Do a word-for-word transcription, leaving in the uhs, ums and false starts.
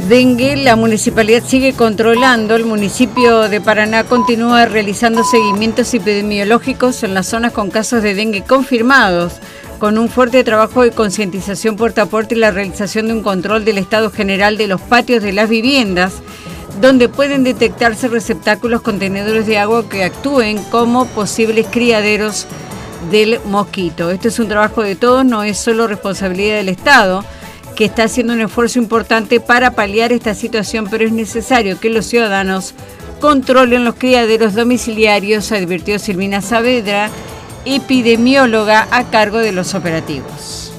dengue, la municipalidad sigue controlando. El municipio de Paraná continúa realizando seguimientos epidemiológicos en las zonas con casos de dengue confirmados, con un fuerte trabajo de concientización puerta a puerta y la realización de un control del estado general de los patios de las viviendas, donde pueden detectarse receptáculos contenedores de agua que actúen como posibles criaderos del mosquito. Este es un trabajo de todos, no es solo responsabilidad del Estado, que está haciendo un esfuerzo importante para paliar esta situación, pero es necesario que los ciudadanos controlen los criaderos domiciliarios, advirtió Silvina Saavedra, epidemióloga a cargo de los operativos.